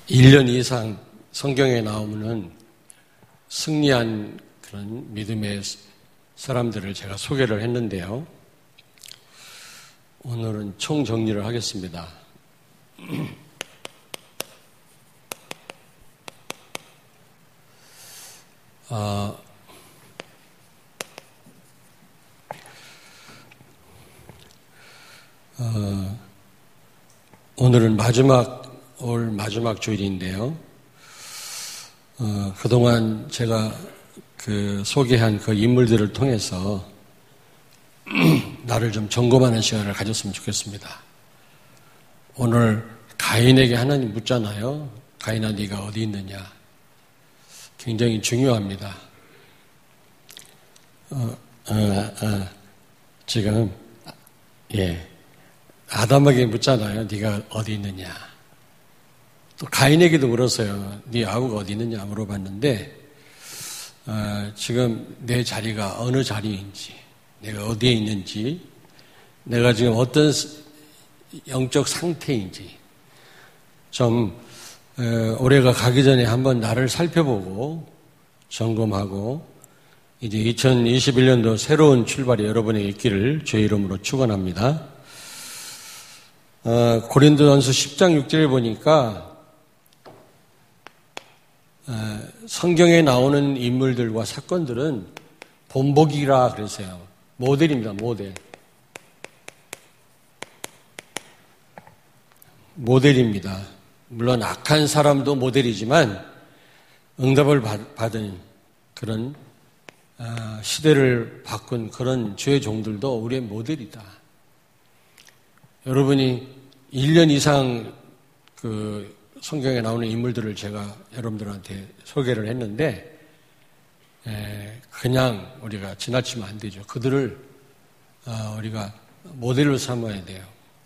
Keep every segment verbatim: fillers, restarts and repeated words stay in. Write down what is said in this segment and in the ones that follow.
일 년 이상 성경에 나오면은 승리한 그런 믿음의 사람들을 제가 소개를 했는데요. 오늘은 총정리를 하겠습니다. 아, 어, 오늘은 마지막, 올 마지막 주일인데요. 어, 그동안 제가 그 소개한 그 인물들을 통해서 나를 좀 점검하는 시간을 가졌으면 좋겠습니다. 오늘 가인에게 하나님 묻잖아요. 가인아, 네가 어디 있느냐? 굉장히 중요합니다. 어, 어, 어, 지금 예 아담에게 묻잖아요. 네가 어디 있느냐? 또 가인에게도 물었어요. 네 아우가 어디 있느냐 물어봤는데 어, 지금 내 자리가 어느 자리인지, 내가 어디에 있는지, 내가 지금 어떤 영적 상태인지 좀 어, 올해가 가기 전에 한번 나를 살펴보고 점검하고 이제 이천이십일 년도 새로운 출발이 여러분에게 있기를 주의 이름으로 축원합니다. 어, 고린도전서 십 장 육 절에 보니까 어, 성경에 나오는 인물들과 사건들은 본보기라 그랬어요. 모델입니다. 모델. 모델입니다. 물론 악한 사람도 모델이지만 응답을 받은 그런 시대를 바꾼 그런 주의 종들도 우리의 모델이다. 여러분이 일 년 이상 그 성경에 나오는 인물들을 제가 여러분들한테 소개를 했는데 그냥 우리가 지나치면 안 되죠. 그들을 우리가 모델로 삼아야 돼요.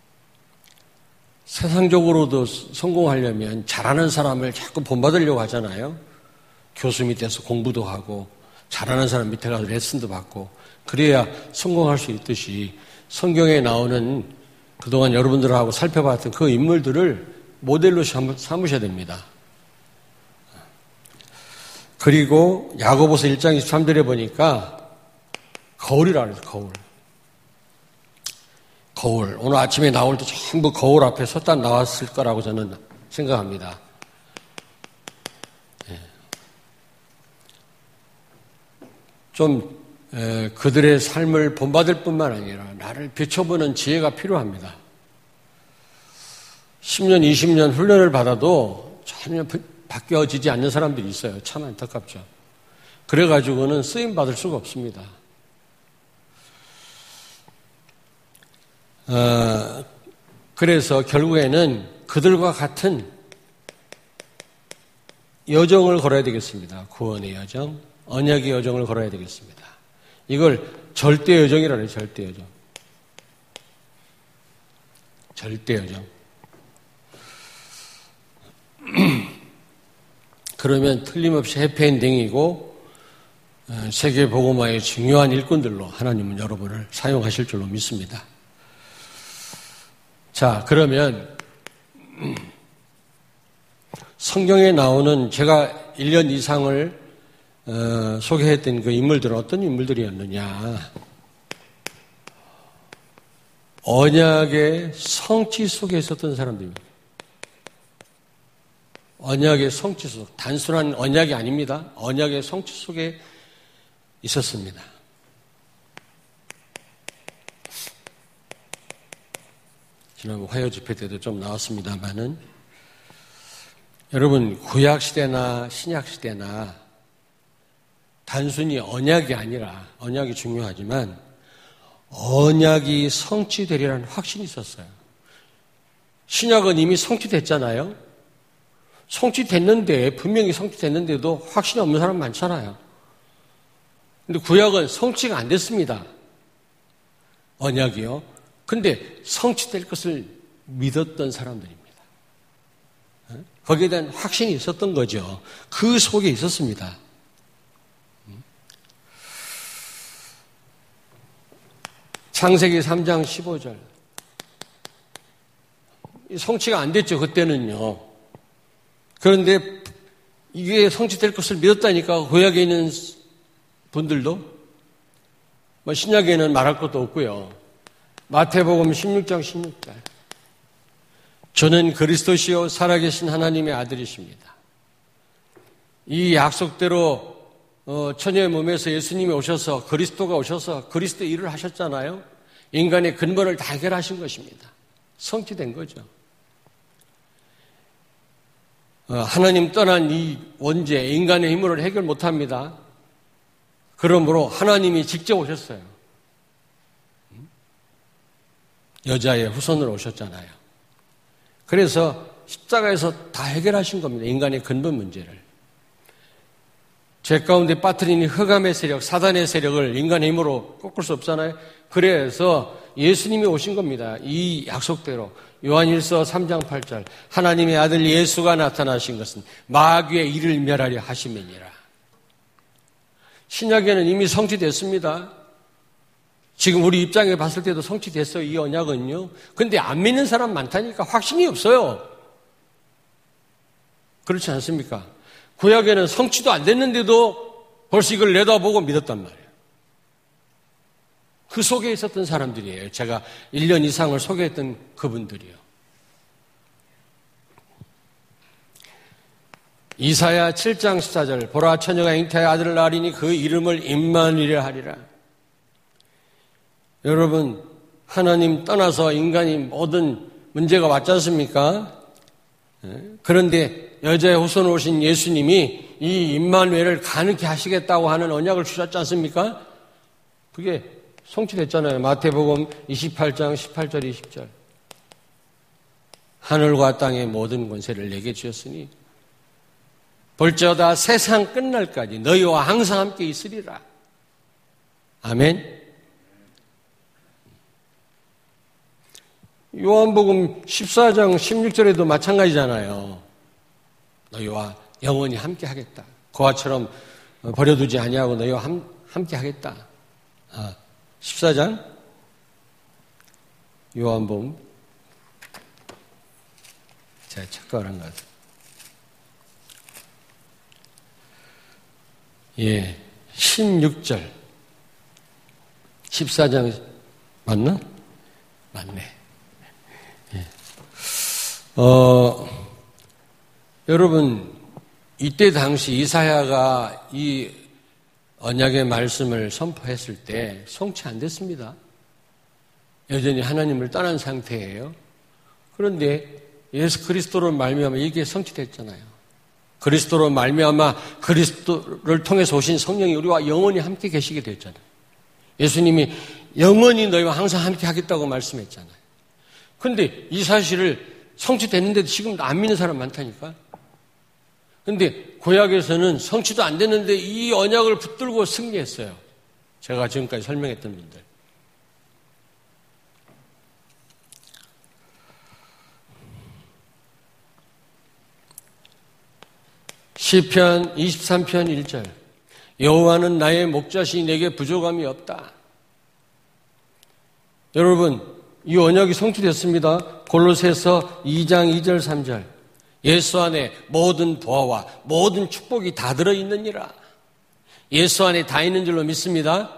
세상적으로도 성공하려면 잘하는 사람을 자꾸 본받으려고 하잖아요. 교수 밑에서 공부도 하고 잘하는 사람 밑에 가서 레슨도 받고 그래야 성공할 수 있듯이 성경에 나오는 그동안 여러분들하고 살펴봤던 그 인물들을 모델로 삼으셔야 됩니다. 그리고 야고보서 일 장 이십삼 절에 보니까 거울이라 그래서 거울. 거울. 오늘 아침에 나올 때 전부 거울 앞에 섰다 나왔을 거라고 저는 생각합니다. 예. 좀 에, 그들의 삶을 본받을 뿐만 아니라 나를 비춰보는 지혜가 필요합니다. 십 년, 이십 년 훈련을 받아도 전혀 바뀌어지지 않는 사람들이 있어요. 참 안타깝죠. 그래가지고는 쓰임받을 수가 없습니다. 어, 그래서 결국에는 그들과 같은 여정을 걸어야 되겠습니다. 구원의 여정, 언약의 여정을 걸어야 되겠습니다. 이걸 절대 여정이라고 해요. 절대 여정. 절대 여정. 그러면 틀림없이 해피엔딩이고 세계 복음화의 중요한 일꾼들로 하나님은 여러분을 사용하실 줄로 믿습니다. 자, 그러면 성경에 나오는 제가 일 년 이상을 어, 소개했던 그 인물들은 어떤 인물들이었느냐? 언약의 성취 속에 있었던 사람들입니다. 언약의 성취 속, 단순한 언약이 아닙니다. 언약의 성취 속에 있었습니다. 지난번 화요 집회 때도 좀 나왔습니다만은 여러분 구약 시대나 신약 시대나 단순히 언약이 아니라 언약이 중요하지만 언약이 성취되리라는 확신이 있었어요. 신약은 이미 성취됐잖아요. 성취됐는데 분명히 성취됐는데도 확신이 없는 사람 많잖아요. 근데 구약은 성취가 안 됐습니다. 언약이요. 근데 성취될 것을 믿었던 사람들입니다. 거기에 대한 확신이 있었던 거죠. 그 속에 있었습니다. 창세기 삼 장 십오 절. 성취가 안 됐죠, 그때는요. 그런데 이게 성취될 것을 믿었다니까. 구약에 있는 분들도 뭐 신약에는 말할 것도 없고요. 마태복음 십육 장 십육 절. 저는 그리스도시요 살아계신 하나님의 아들이십니다. 이 약속대로 어, 처녀의 몸에서 예수님이 오셔서 그리스도가 오셔서 그리스도 일을 하셨잖아요. 인간의 근본을 다 해결하신 것입니다. 성취된 거죠. 어, 하나님 떠난 이 원죄, 인간의 힘으로 해결 못합니다. 그러므로 하나님이 직접 오셨어요. 여자의 후손으로 오셨잖아요. 그래서 십자가에서 다 해결하신 겁니다. 인간의 근본 문제를. 죄 가운데 빠뜨린 흑암의 세력, 사단의 세력을 인간의 힘으로 꺾을 수 없잖아요. 그래서 예수님이 오신 겁니다. 이 약속대로. 요한일서 삼 장 팔 절. 하나님의 아들 예수가 나타나신 것은 마귀의 일을 멸하려 하심이니라. 신약에는 이미 성취됐습니다. 지금 우리 입장에 봤을 때도 성취됐어요. 이 언약은요. 근데 안 믿는 사람 많다니까 확신이 없어요. 그렇지 않습니까? 구약에는 성취도 안 됐는데도 벌써 이걸 내다보고 믿었단 말이에요. 그 속에 있었던 사람들이에요. 제가 일 년 이상을 소개했던 그분들이요. 이사야 칠 장 십사 절. 보라 처녀가 잉태하여 아들을 낳으리니 그 이름을 임마누엘이라 하리라. 여러분, 하나님 떠나서 인간이 모든 문제가 왔지 않습니까? 그런데 여자의 후손으로 오신 예수님이 이 임마누엘을 가능케 하시겠다고 하는 언약을 주셨지 않습니까? 그게 성취됐잖아요. 마태복음 이십팔 장 십팔 절 이십 절. 하늘과 땅의 모든 권세를 내게 주셨으니 볼지어다 세상 끝날까지 너희와 항상 함께 있으리라. 아멘. 요한복음 십사 장 십육 절에도 마찬가지잖아요. 너희와 영원히 함께 하겠다. 그와처럼 버려두지 아니하고 너희와 함, 함께 하겠다. 아, 십사 장 요한복음 제가 착각을 한 것 같아요. 예, 십육 절 십사 장 맞나? 맞네. 예. 어, 여러분 이때 당시 이사야가 이 언약의 말씀을 선포했을 때 성취 안 됐습니다. 여전히 하나님을 떠난 상태예요. 그런데 예수 그리스도로 말미암아 이게 성취됐잖아요. 그리스도로 말미암아 그리스도를 통해서 오신 성령이 우리와 영원히 함께 계시게 됐잖아요. 예수님이 영원히 너희와 항상 함께 하겠다고 말씀했잖아요. 그런데 이 사실을 성취됐는데도 지금 안 믿는 사람 많다니까. 그런데 구약에서는 성취도 안 됐는데 이 언약을 붙들고 승리했어요. 제가 지금까지 설명했던 분들. 시편 이십삼 편 일 절. 여호와는 나의 목자시니 내게 부족함이 없다. 여러분, 이 언약이 성취됐습니다. 골로새서 이 장 이 절 삼 절. 예수 안에 모든 보화와 모든 축복이 다 들어있느니라. 예수 안에 다 있는 줄로 믿습니다.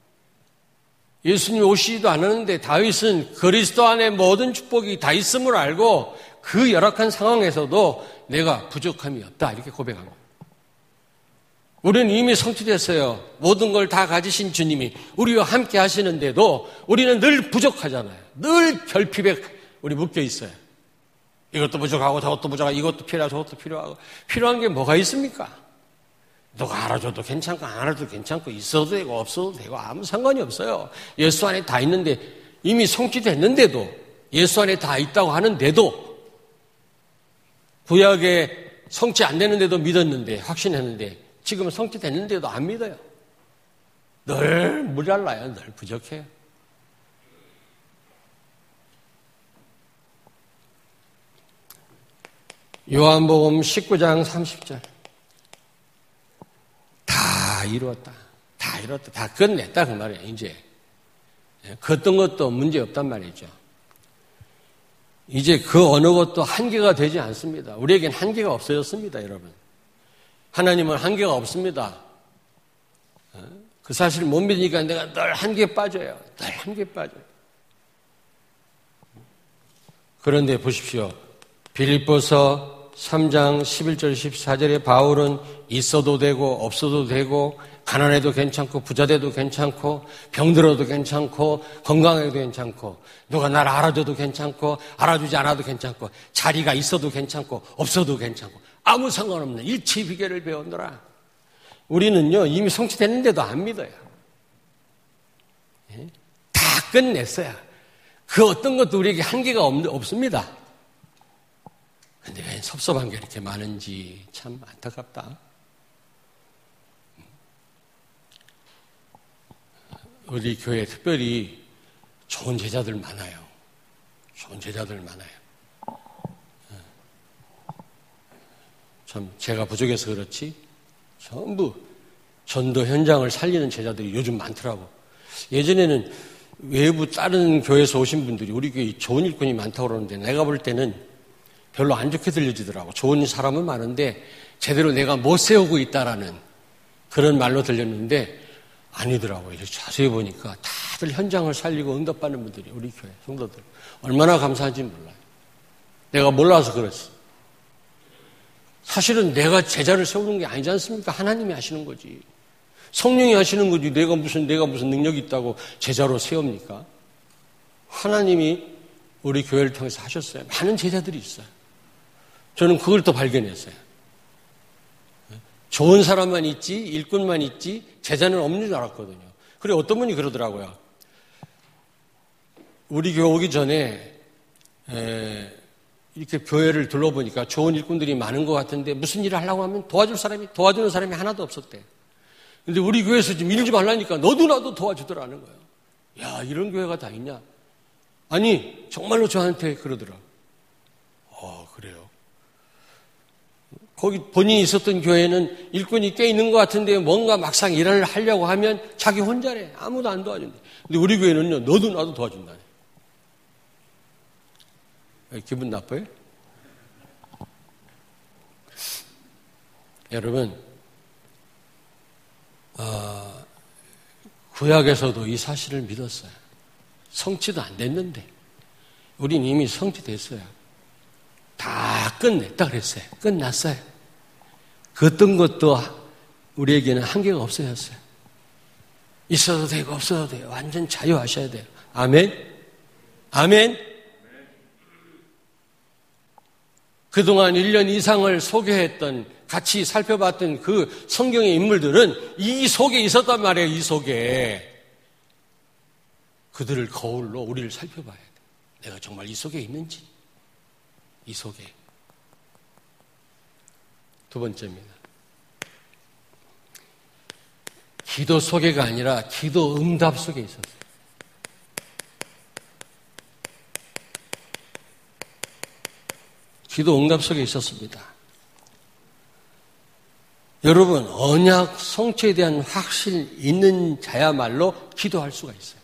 예수님이 오시지도 않았는데 다윗은 그리스도 안에 모든 축복이 다 있음을 알고 그 열악한 상황에서도 내가 부족함이 없다 이렇게 고백합니다. 우리는 이미 성취됐어요. 모든 걸 다 가지신 주님이 우리와 함께 하시는데도 우리는 늘 부족하잖아요. 늘 결핍에 우리 묶여 있어요. 이것도 부족하고 저것도 부족하고 이것도 필요하고 저것도 필요하고 필요한 게 뭐가 있습니까? 누가 알아줘도 괜찮고 안 알아줘도 괜찮고 있어도 되고 없어도 되고 아무 상관이 없어요. 예수 안에 다 있는데 이미 성취됐는데도 예수 안에 다 있다고 하는데도 구약에 성취 안 되는데도 믿었는데 확신했는데 지금은 성취됐는데도 안 믿어요. 늘 모자라요. 늘 부족해요. 요한복음 십구 장 삼십 절. 다 이루었다. 다 이뤘다. 다 끝냈다 그 말이에요. 이제 그 어떤 것도 문제 없단 말이죠. 이제 그 어느 것도 한계가 되지 않습니다. 우리에겐 한계가 없어졌습니다, 여러분. 하나님은 한계가 없습니다. 그 사실을 못 믿으니까 내가 늘 한계에 빠져요. 늘 한계에 빠져요. 그런데 보십시오. 빌립보서 삼 장 십일 절 십사 절에 바울은 있어도 되고 없어도 되고 가난해도 괜찮고 부자 돼도 괜찮고 병들어도 괜찮고 건강해도 괜찮고 누가 나를 알아줘도 괜찮고 알아주지 않아도 괜찮고 자리가 있어도 괜찮고 없어도 괜찮고 아무 상관없는 일치 비결을 배웠노라. 우리는요 이미 성취됐는데도 안 믿어요. 다 끝냈어요. 그 어떤 것도 우리에게 한계가 없, 없습니다. 근데 왜 섭섭한 게 이렇게 많은지 참 안타깝다. 우리 교회에 특별히 좋은 제자들 많아요. 좋은 제자들 많아요. 참 제가 부족해서 그렇지 전부 전도 현장을 살리는 제자들이 요즘 많더라고. 예전에는 외부 다른 교회에서 오신 분들이 우리 교회 좋은 일꾼이 많다고 그러는데 내가 볼 때는 별로 안 좋게 들려지더라고. 좋은 사람은 많은데 제대로 내가 못 세우고 있다라는 그런 말로 들렸는데 아니더라고요. 자세히 보니까 다들 현장을 살리고 응답받는 분들이 우리 교회 성도들 얼마나 감사한지 몰라요. 내가 몰라서 그렇지. 사실은 내가 제자를 세우는 게 아니지 않습니까? 하나님이 하시는 거지. 성령이 하시는 거지. 내가 무슨 내가 무슨 능력이 있다고 제자로 세웁니까? 하나님이 우리 교회를 통해서 하셨어요. 많은 제자들이 있어요. 저는 그걸 또 발견했어요. 좋은 사람만 있지, 일꾼만 있지, 제자는 없는 줄 알았거든요. 그리고 어떤 분이 그러더라고요. 우리 교회 오기 전에 에, 이렇게 교회를 둘러보니까 좋은 일꾼들이 많은 것 같은데 무슨 일을 하려고 하면 도와줄 사람이, 도와주는 사람이 하나도 없었대. 근데 우리 교회에서 좀 일 좀 하려니까 너도 나도 도와주더라는 거예요. 야, 이런 교회가 다 있냐? 아니, 정말로 저한테 그러더라. 어, 그래요. 거기 본인이 있었던 교회는 일꾼이 꽤 있는 것 같은데 뭔가 막상 일을 하려고 하면 자기 혼자래. 아무도 안 도와준대. 근데 우리 교회는요, 너도 나도 도와준다네. 기분 나빠요? 여러분, 어, 구약에서도 이 사실을 믿었어요. 성취도 안 됐는데 우린 이미 성취됐어요. 다 끝냈다 그랬어요. 끝났어요. 그 어떤 것도 우리에게는 한계가 없어졌어요. 있어도 되고 없어도 돼요. 완전 자유하셔야 돼요. 아멘? 아멘? 그동안 일 년 이상을 소개했던, 같이 살펴봤던 그 성경의 인물들은 이 속에 있었단 말이에요. 이 속에. 그들을 거울로 우리를 살펴봐야 돼. 내가 정말 이 속에 있는지. 이 속에. 두 번째입니다. 기도 속에가 아니라 기도 응답 속에 있었어요. 기도 응답 속에 있었습니다. 여러분, 언약 성취에 대한 확신 있는 자야말로 기도할 수가 있어요.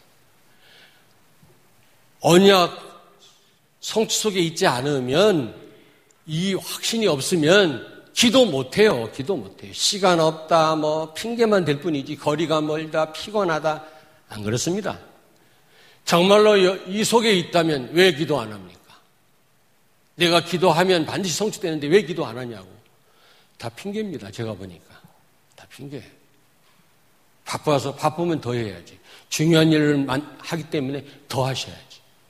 언약 성취 속에 있지 않으면, 이 확신이 없으면 기도 못해요. 기도 못해요. 시간 없다, 뭐 핑계만 될 뿐이지, 거리가 멀다, 피곤하다, 안 그렇습니다. 정말로 이 속에 있다면 왜 기도 안 합니까? 내가 기도하면 반드시 성취되는데 왜 기도 안 하냐고. 다 핑계입니다. 제가 보니까. 다 핑계. 바빠서 바쁘면 더 해야지. 중요한 일을 하기 때문에 더 하셔야지.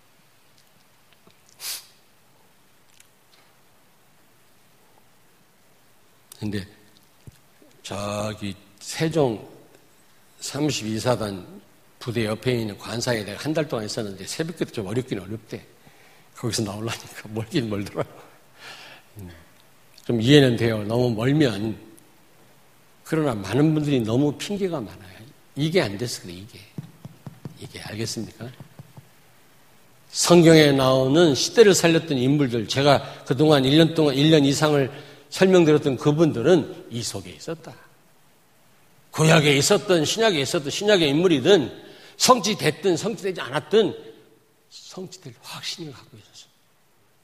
근데 저기 세종 삼십이 사단 부대 옆에 있는 관사에 내가 한 달 동안 있었는데 새벽기도 좀 어렵긴 어렵대. 거기서 나오려니까 멀긴 멀더라고. 좀 이해는 돼요. 너무 멀면. 그러나 많은 분들이 너무 핑계가 많아요. 이게 안 됐어, 그래, 이게. 이게, 알겠습니까? 성경에 나오는 시대를 살렸던 인물들, 제가 그동안 일 년 동안, 일 년 이상을 설명드렸던 그분들은 이 속에 있었다. 구약에 있었던, 신약에 있었던, 신약의 인물이든, 성취됐든, 성취되지 않았든, 성취될 확신을 갖고 있었어요.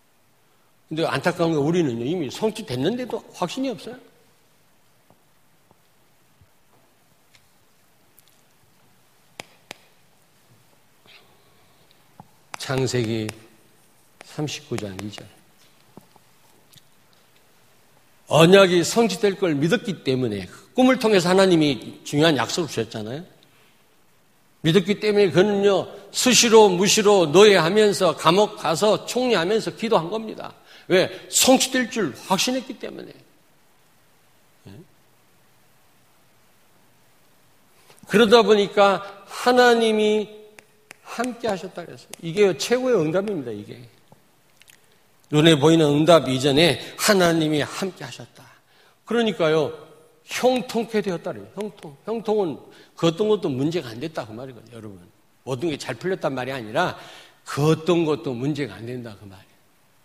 근데 안타까운 건 우리는요, 이미 성취됐는데도 확신이 없어요. 창세기 삼십구 장 이 절. 언약이 성취될 걸 믿었기 때문에 꿈을 통해서 하나님이 중요한 약속을 주셨잖아요. 믿었기 때문에 그는요, 수시로 무시로 노예하면서 감옥 가서 총리하면서 기도한 겁니다. 왜? 성취될 줄 확신했기 때문에. 그러다 보니까 하나님이 함께 하셨다 그랬어요. 이게 최고의 응답입니다, 이게. 눈에 보이는 응답 이전에 하나님이 함께 하셨다. 그러니까요, 형통케 되었다 그래요. 형통. 형통은 그 어떤 것도 문제가 안 됐다 그 말이거든요, 여러분. 모든 게 잘 풀렸단 말이 아니라 그 어떤 것도 문제가 안 된다 그 말이에요.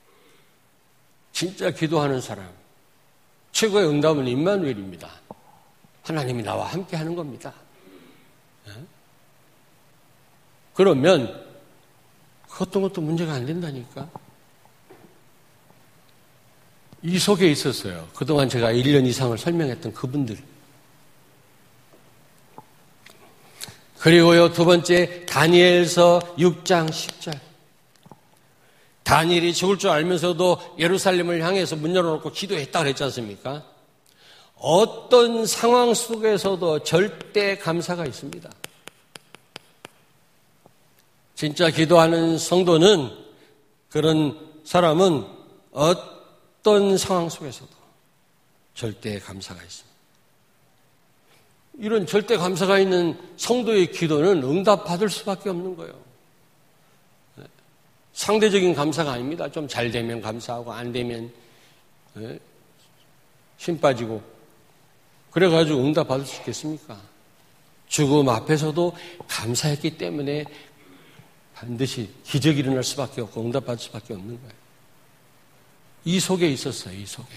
진짜 기도하는 사람, 최고의 응답은 임마누엘입니다. 하나님이 나와 함께 하는 겁니다. 그러면 그 어떤 것도 문제가 안 된다니까. 이 속에 있었어요. 그동안 제가 일 년 이상을 설명했던 그분들. 그리고요, 두 번째, 다니엘서 육 장 십 절. 다니엘이 죽을 줄 알면서도 예루살렘을 향해서 문 열어놓고 기도했다 그랬지 않습니까? 어떤 상황 속에서도 절대 감사가 있습니다. 진짜 기도하는 성도는, 그런 사람은 어떤 상황 속에서도 절대 감사가 있습니다. 이런 절대 감사가 있는 성도의 기도는 응답받을 수밖에 없는 거예요. 상대적인 감사가 아닙니다. 좀 잘 되면 감사하고 안 되면 힘 빠지고 그래가지고 응답받을 수 있겠습니까? 죽음 앞에서도 감사했기 때문에 반드시 기적이 일어날 수밖에 없고 응답받을 수밖에 없는 거예요. 이 속에 있었어요. 이 속에.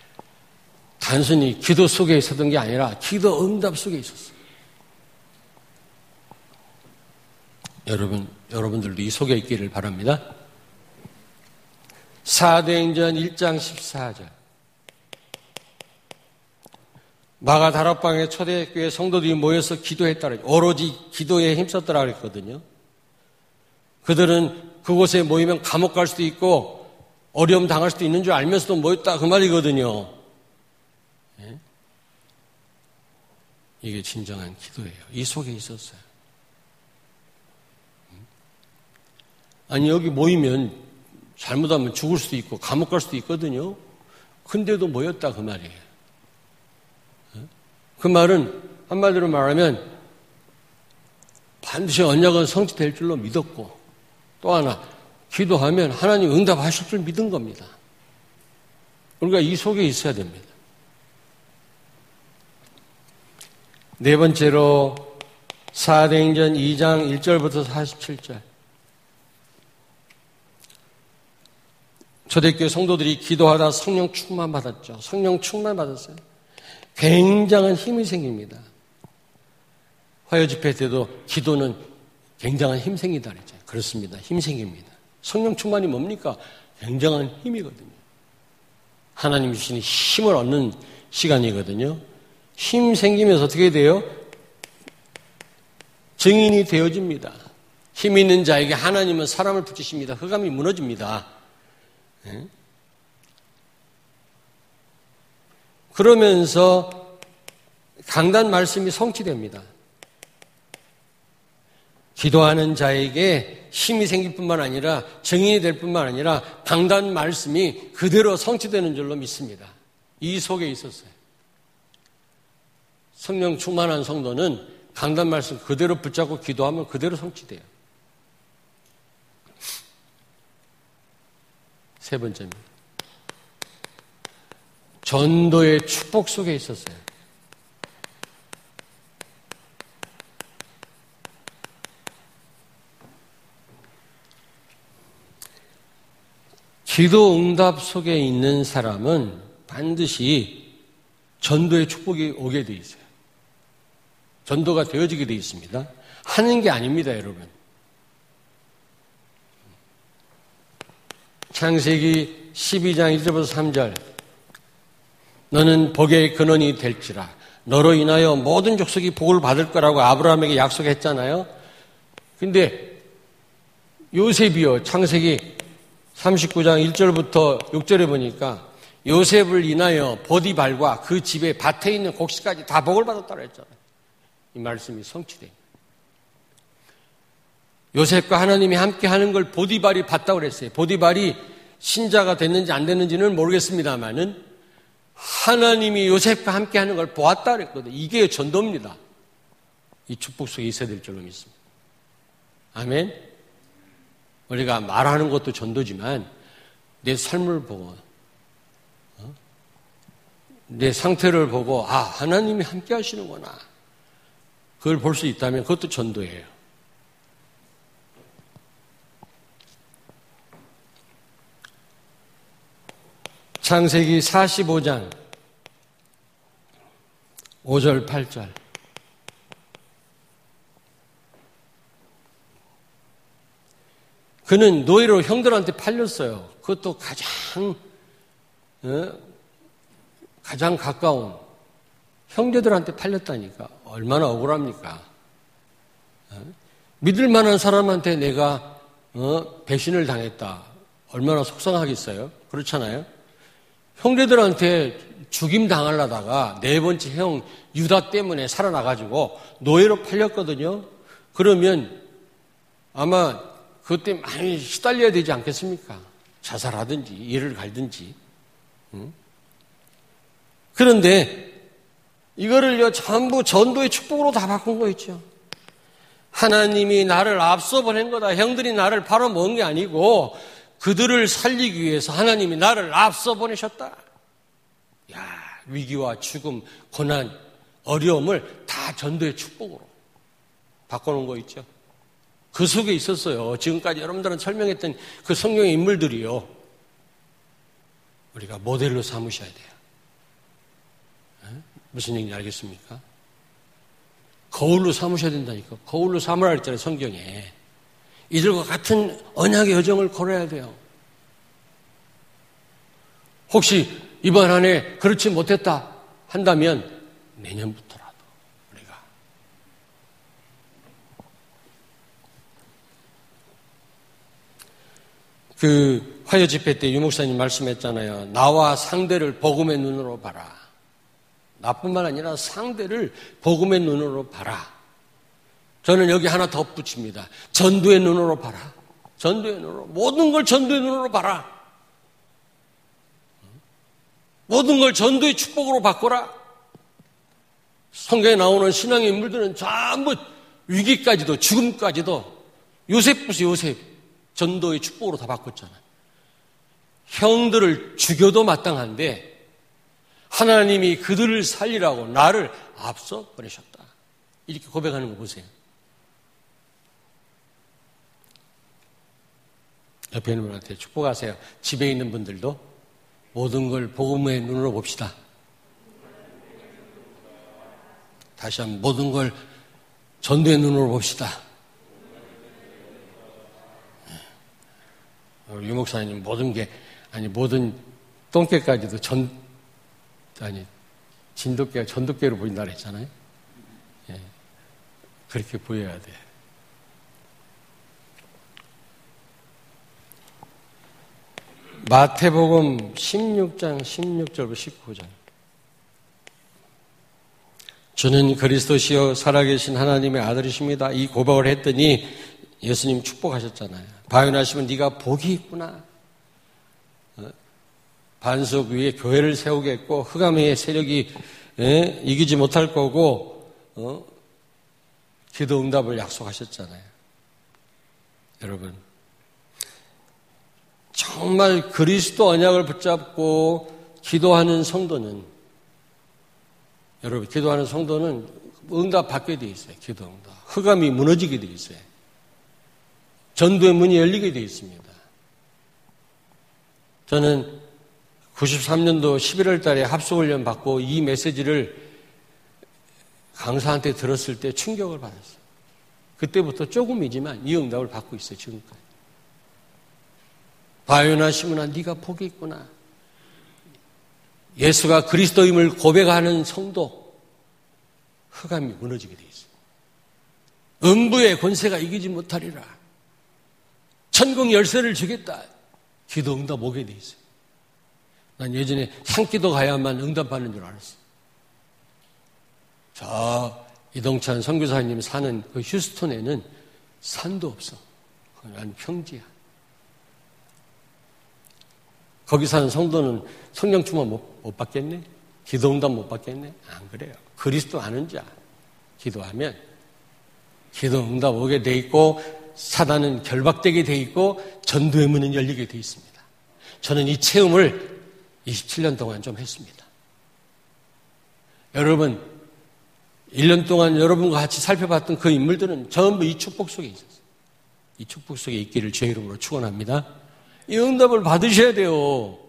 단순히 기도 속에 있었던 게 아니라 기도 응답 속에 있었어요. 여러분, 여러분들도 이 속에 있기를 바랍니다. 사도행전 일 장 십사 절. 마가 다락방에 초대교회 성도들이 모여서 기도했다라, 오로지 기도에 힘썼더라 그랬거든요. 그들은 그곳에 모이면 감옥 갈 수도 있고 어려움 당할 수도 있는 줄 알면서도 모였다 그 말이거든요. 예? 이게 진정한 기도예요. 이 속에 있었어요. 아니, 여기 모이면 잘못하면 죽을 수도 있고 감옥 갈 수도 있거든요. 근데도 모였다 그 말이에요. 그 말은 한마디로 말하면 반드시 언약은 성취될 줄로 믿었고, 또 하나 기도하면 하나님 응답하실 줄 믿은 겁니다. 그러니까 이 속에 있어야 됩니다. 네 번째로 사도행전 이 장 일 절부터 사십칠 절. 초대교회 성도들이 기도하다 성령 충만 받았죠. 성령 충만 받았어요. 굉장한 힘이 생깁니다. 화요 집회 때도 기도는 굉장한 힘 생긴다 그랬잖아요. 그렇습니다. 힘 생깁니다. 성령 충만이 뭡니까? 굉장한 힘이거든요. 하나님 주시는 힘을 얻는 시간이거든요. 힘 생기면서 어떻게 돼요? 증인이 되어집니다. 힘 있는 자에게 하나님은 사람을 붙이십니다. 흑암이 무너집니다. 네? 그러면서 강단 말씀이 성취됩니다. 기도하는 자에게 힘이 생길 뿐만 아니라 증인이 될 뿐만 아니라 강단 말씀이 그대로 성취되는 줄로 믿습니다. 이 속에 있었어요. 성령 충만한 성도는 강단 말씀 그대로 붙잡고 기도하면 그대로 성취돼요. 세 번째입니다. 전도의 축복 속에 있었어요. 기도 응답 속에 있는 사람은 반드시 전도의 축복이 오게 돼 있어요. 전도가 되어지게 돼 있습니다. 하는 게 아닙니다, 여러분. 창세기 십이 장 일 절부터 삼 절. 너는 복의 근원이 될지라. 너로 인하여 모든 족속이 복을 받을 거라고 아브라함에게 약속했잖아요. 근데 요셉이요, 창세기 삼십구 장 일 절부터 육 절에 보니까 요셉을 인하여 보디발과 그 집에 밭에 있는 곡식까지 다 복을 받았다고 했잖아요. 이 말씀이 성취돼요. 요셉과 하나님이 함께 하는 걸 보디발이 봤다고 그랬어요. 보디발이 신자가 됐는지 안 됐는지는 모르겠습니다만은 하나님이 요셉과 함께 하는 걸 보았다 그랬거든요. 이게 전도입니다. 이 축복 속에 있어야 될 줄로 믿습니다. 아멘. 우리가 말하는 것도 전도지만 내 삶을 보고 어? 내 상태를 보고 아 하나님이 함께 하시는구나. 그걸 볼 수 있다면 그것도 전도예요. 창세기 사십오 장 오 절 팔 절. 그는 노예로 형들한테 팔렸어요. 그것도 가장 어? 가장 가까운 형제들한테 팔렸다니까. 얼마나 억울합니까? 어? 믿을 만한 사람한테 내가 어? 배신을 당했다. 얼마나 속상하겠어요? 그렇잖아요? 형제들한테 죽임 당하려다가 네 번째 형 유다 때문에 살아나가지고 노예로 팔렸거든요. 그러면 아마 그것 때문에 많이 시달려야 되지 않겠습니까? 자살하든지 일을 갈든지. 응? 그런데 이거를요 전부 전도의 축복으로 다 바꾼 거 있죠. 하나님이 나를 앞서 보낸 거다. 형들이 나를 팔아먹은 게 아니고 그들을 살리기 위해서 하나님이 나를 앞서 보내셨다. 야, 위기와 죽음, 고난, 어려움을 다 전도의 축복으로 바꿔놓은 거 있죠. 그 속에 있었어요. 지금까지 여러분들은 설명했던 그 성경의 인물들이요. 우리가 모델로 삼으셔야 돼요. 에? 무슨 얘기인지 알겠습니까? 거울로 삼으셔야 된다니까. 거울로 삼으라 했잖아요, 성경에. 이들과 같은 언약의 여정을 걸어야 돼요. 혹시 이번 한 해 그렇지 못했다 한다면 내년부터라도 우리가 그 화요 집회 때 유 목사님 말씀했잖아요. 나와 상대를 복음의 눈으로 봐라. 나뿐만 아니라 상대를 복음의 눈으로 봐라. 저는 여기 하나 덧붙입니다. 전도의 눈으로 봐라. 전도의 눈으로. 모든 걸 전도의 눈으로 봐라. 모든 걸 전도의 축복으로 바꿔라. 성경에 나오는 신앙의 인물들은 전부 위기까지도 죽음까지도 요셉 보세요. 요셉. 전도의 축복으로 다 바꿨잖아요. 형들을 죽여도 마땅한데 하나님이 그들을 살리라고 나를 앞서 보내셨다. 이렇게 고백하는 거 보세요. 옆에 있는 분한테 축복하세요. 집에 있는 분들도 모든 걸 복음의 눈으로 봅시다. 다시 한번 모든 걸 전도의 눈으로 봅시다. 우리 유 목사님 모든 게 아니 모든 똥개까지도 전 아니 진돗개가 전돗개로 보인다 그랬잖아요. 예, 그렇게 보여야 돼. 마태복음 십육 장 십육 절부터 십구 절. 주는 그리스도시요 살아계신 하나님의 아들이십니다. 이 고백을 했더니 예수님 축복하셨잖아요. 바요나시면 네가 복이 있구나. 어? 반석 위에 교회를 세우겠고 흑암의 세력이 에? 이기지 못할 거고 어? 기도 응답을 약속하셨잖아요. 여러분 정말 그리스도 언약을 붙잡고 기도하는 성도는 여러분 기도하는 성도는 응답 받게 돼 있어요. 기도 응답. 흑암이 무너지게 돼 있어요. 전도의 문이 열리게 돼 있습니다. 저는 구십삼 년도 십일월 달에 합숙훈련 받고 이 메시지를 강사한테 들었을 때 충격을 받았어요. 그때부터 조금이지만 이 응답을 받고 있어요. 지금까지. 바요나 시므나 네가 복이 있구나. 예수가 그리스도임을 고백하는 성도 흑암이 무너지게 돼 있어요. 음부의 권세가 이기지 못하리라. 천국 열쇠를 주겠다. 기도 응답 오게 돼 있어요. 난 예전에 산기도 가야만 응답받는 줄 알았어. 저 이동찬 선교사님 사는 그 휴스턴에는 산도 없어. 난 평지야. 거기 사는 성도는 성령 충만 못, 못 받겠네? 기도 응답 못 받겠네? 안 그래요. 그리스도 아는 자 기도하면 기도 응답 오게 돼 있고 사단은 결박되게 돼 있고 전도의 문은 열리게 돼 있습니다. 저는 이 체험을 이십칠 년 동안 좀 했습니다. 여러분 일 년 동안 여러분과 같이 살펴봤던 그 인물들은 전부 이 축복 속에 있었어요. 이 축복 속에 있기를 주의 이름으로 축원합니다. 이 응답을 받으셔야 돼요.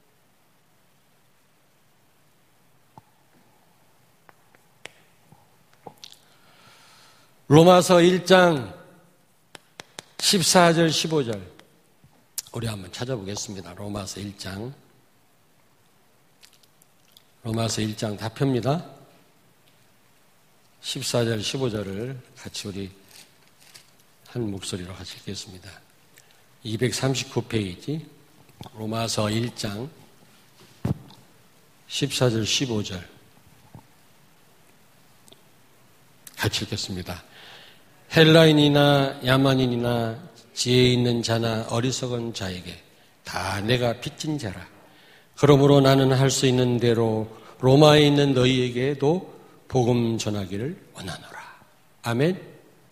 로마서 일 장 십사 절 십오 절 우리 한번 찾아보겠습니다. 로마서 일 장 로마서 일 장 다 펴입니다. 십사 절 십오 절을 같이 우리 한 목소리로 같이 읽겠습니다. 이백삼십구 페이지 로마서 일 장 십사 절 십오 절 같이 읽겠습니다. 헬라인이나 야만인이나 지혜 있는 자나 어리석은 자에게 다 내가 빚진 자라. 그러므로 나는 할 수 있는 대로 로마에 있는 너희에게도 복음 전하기를 원하노라. 아멘.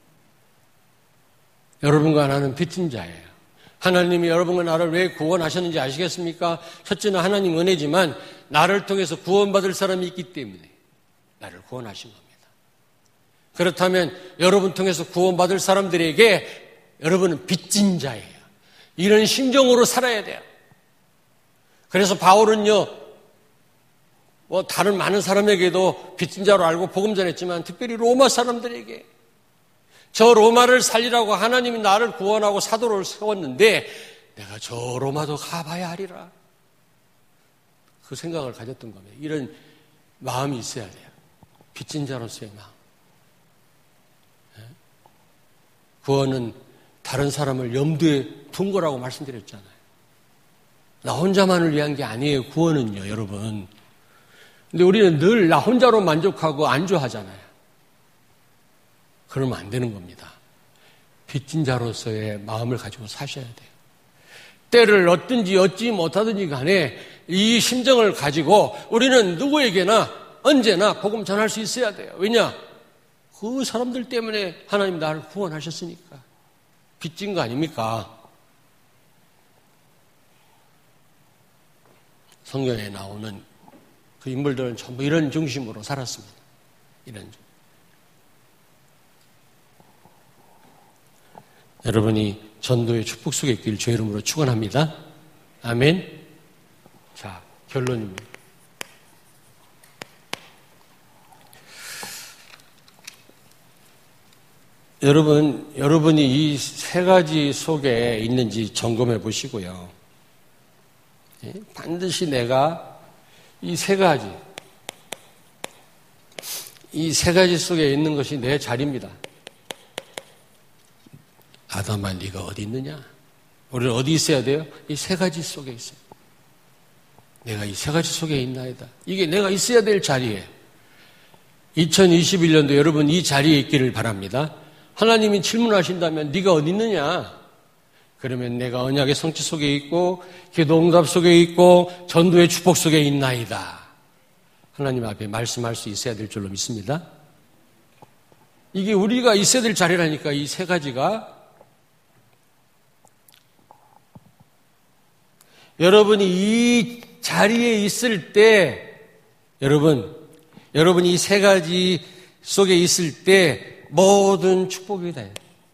여러분과 나는 빚진 자예요. 하나님이 여러분과 나를 왜 구원하셨는지 아시겠습니까? 첫째는 하나님 은혜지만 나를 통해서 구원받을 사람이 있기 때문에 나를 구원하신 겁니다. 그렇다면 여러분 통해서 구원받을 사람들에게 여러분은 빚진 자예요. 이런 심정으로 살아야 돼요. 그래서 바울은요, 뭐 다른 많은 사람에게도 빚진 자로 알고 복음 전했지만 특별히 로마 사람들에게 저 로마를 살리라고 하나님이 나를 구원하고 사도를 세웠는데 내가 저 로마도 가봐야 하리라. 그 생각을 가졌던 겁니다. 이런 마음이 있어야 돼요. 빚진 자로서의 마음. 구원은 다른 사람을 염두에 둔 거라고 말씀드렸잖아요. 나 혼자만을 위한 게 아니에요. 구원은요, 여러분. 근데 우리는 늘 나 혼자로 만족하고 안주하잖아요. 그러면 안 되는 겁니다. 빚진 자로서의 마음을 가지고 사셔야 돼요. 때를 얻든지 얻지 못하든지 간에 이 심정을 가지고 우리는 누구에게나 언제나 복음 전할 수 있어야 돼요. 왜냐? 그 사람들 때문에 하나님 나를 구원하셨으니까. 빚진 거 아닙니까? 성경에 나오는 그 인물들은 전부 이런 중심으로 살았습니다. 이런 중심. 여러분이 전도의 축복 속에 있기를 주의 이름으로 축원합니다. 아멘. 자, 결론입니다. 여러분, 여러분이 이 세 가지 속에 있는지 점검해 보시고요. 반드시 내가 이 세 가지, 이 세 가지 속에 있는 것이 내 자리입니다. 아담아, 네가 어디 있느냐? 우리는 어디 있어야 돼요? 이 세 가지 속에 있어요. 내가 이 세 가지 속에 있나이다. 이게 내가 있어야 될 자리예요. 이천이십일 년도 여러분 이 자리에 있기를 바랍니다. 하나님이 질문하신다면 네가 어디 있느냐? 그러면 내가 언약의 성취 속에 있고 기도 응답 속에 있고 전도의 축복 속에 있나이다. 하나님 앞에 말씀할 수 있어야 될 줄로 믿습니다. 이게 우리가 있어야 될 자리라니까. 이 세 가지가 여러분이 이 자리에 있을 때 여러분 여러분이 이 세 가지 속에 있을 때 모든 축복이 다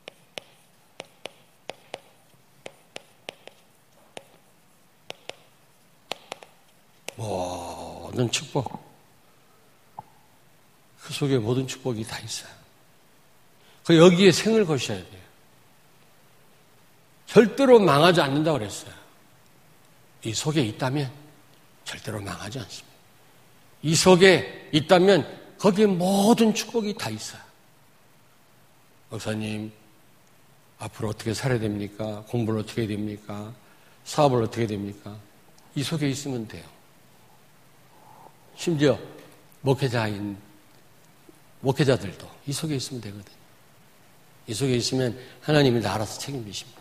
모든 축복 그 속에 모든 축복이 다 있어요. 그 여기에 생을 거셔야 돼요. 절대로 망하지 않는다고 그랬어요. 이 속에 있다면 절대로 망하지 않습니다. 이 속에 있다면 거기에 모든 축복이 다 있어요. 목사님, 앞으로 어떻게 살아야 됩니까? 공부를 어떻게 해야 됩니까? 사업을 어떻게 해야 됩니까? 이 속에 있으면 돼요. 심지어 목회자인 목회자들도 이 속에 있으면 되거든요. 이 속에 있으면 하나님이 다 알아서 책임지십니다.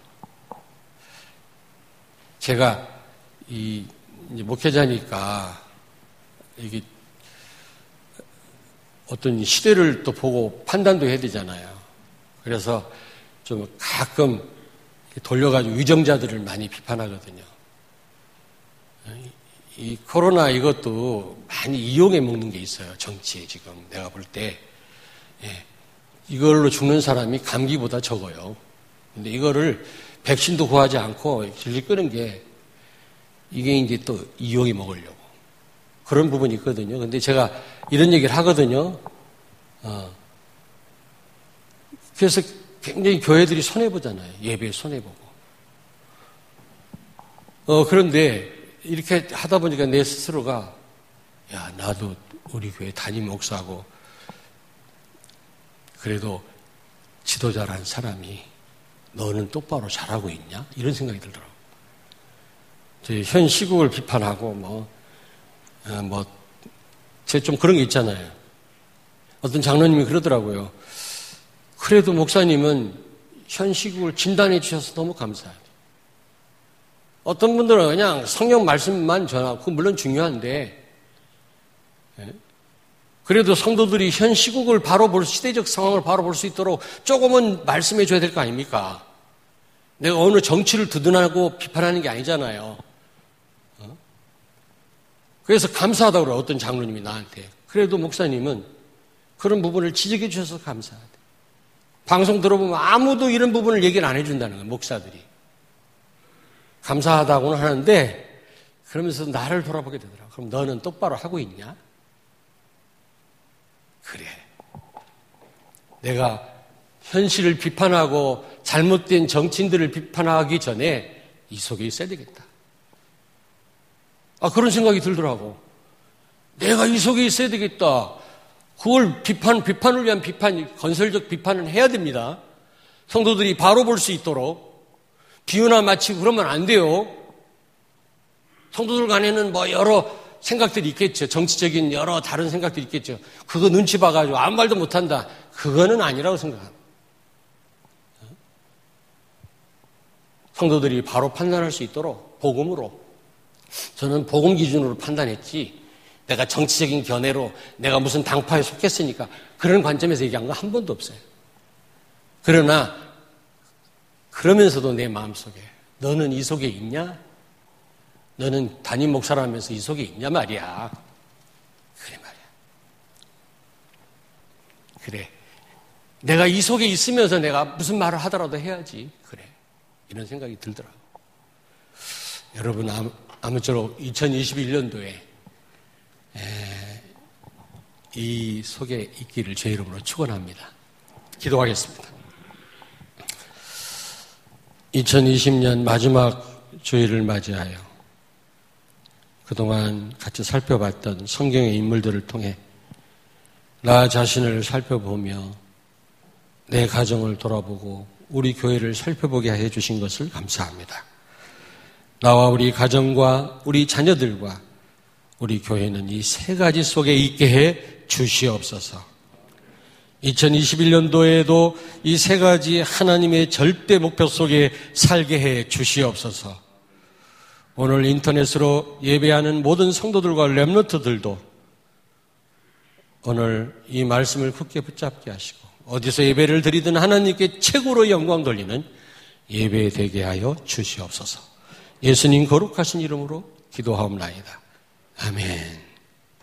제가 이 이제 목회자니까 이게 어떤 시대를 또 보고 판단도 해야 되잖아요. 그래서 좀 가끔 돌려가지고 위정자들을 많이 비판하거든요. 이 코로나 이것도 많이 이용해 먹는 게 있어요. 정치에 지금 내가 볼 때. 예. 이걸로 죽는 사람이 감기보다 적어요. 근데 이거를 백신도 구하지 않고 질질 끄는 게 이게 이제 또 이용해 먹으려고. 그런 부분이 있거든요. 근데 제가 이런 얘기를 하거든요. 어. 그래서 굉장히 교회들이 손해보잖아요. 예배에 손해보고. 어, 그런데 이렇게 하다 보니까 내 스스로가, 야, 나도 우리 교회 담임 목사고, 그래도 지도자란 사람이 너는 똑바로 잘하고 있냐? 이런 생각이 들더라고요. 현 시국을 비판하고, 뭐, 어, 뭐, 제 좀 그런 게 있잖아요. 어떤 장로님이 그러더라고요. 그래도 목사님은 현 시국을 진단해 주셔서 너무 감사해요. 어떤 분들은 그냥 성경 말씀만 전하고, 그건 물론 중요한데, 그래도 성도들이 현 시국을 바로 볼, 시대적 상황을 바로 볼 수 있도록 조금은 말씀해 줘야 될 거 아닙니까? 내가 어느 정치를 두둔하고 비판하는 게 아니잖아요. 그래서 감사하다고 그래요. 어떤 장로님이 나한테. 그래도 목사님은 그런 부분을 지적해 주셔서 감사하다. 방송 들어보면 아무도 이런 부분을 얘기를 안 해준다는 거예요. 목사들이. 감사하다고는 하는데 그러면서 나를 돌아보게 되더라고요. 그럼 너는 똑바로 하고 있냐? 그래. 내가 현실을 비판하고 잘못된 정치인들을 비판하기 전에 이 속에 있어야 되겠다. 아, 그런 생각이 들더라고. 내가 이 속에 있어야 되겠다. 그걸 비판, 비판을 위한 비판, 건설적 비판은 해야 됩니다. 성도들이 바로 볼 수 있도록. 비유나 마치고 그러면 안 돼요. 성도들 간에는 뭐 여러 생각들이 있겠죠. 정치적인 여러 다른 생각들이 있겠죠. 그거 눈치 봐가지고 아무 말도 못한다. 그거는 아니라고 생각합니다. 성도들이 바로 판단할 수 있도록 복음으로. 저는 복음 기준으로 판단했지. 내가 정치적인 견해로 내가 무슨 당파에 속했으니까 그런 관점에서 얘기한 거 한 번도 없어요. 그러나 그러면서도 내 마음속에 너는 이 속에 있냐? 너는 담임 목사라면서 이 속에 있냐 말이야. 그래 말이야. 그래. 내가 이 속에 있으면서 내가 무슨 말을 하더라도 해야지. 그래. 이런 생각이 들더라고. 여러분 아무쪼록 이천이십일 년도에 이 속에 있기를 제 이름으로 축원합니다. 기도하겠습니다. 이천이십 년 마지막 주일을 맞이하여 그동안 같이 살펴봤던 성경의 인물들을 통해 나 자신을 살펴보며 내 가정을 돌아보고 우리 교회를 살펴보게 해 주신 것을 감사합니다. 나와 우리 가정과 우리 자녀들과 우리 교회는 이 세 가지 속에 있게 해 주시옵소서. 이천이십일 년도에도 이 세 가지 하나님의 절대 목표 속에 살게 해 주시옵소서. 오늘 인터넷으로 예배하는 모든 성도들과 렘넌트들도 오늘 이 말씀을 굳게 붙잡게 하시고 어디서 예배를 드리든 하나님께 최고로 영광 돌리는 예배 되게 하여 주시옵소서. 예수님 거룩하신 이름으로 기도하옵나이다. 아멘.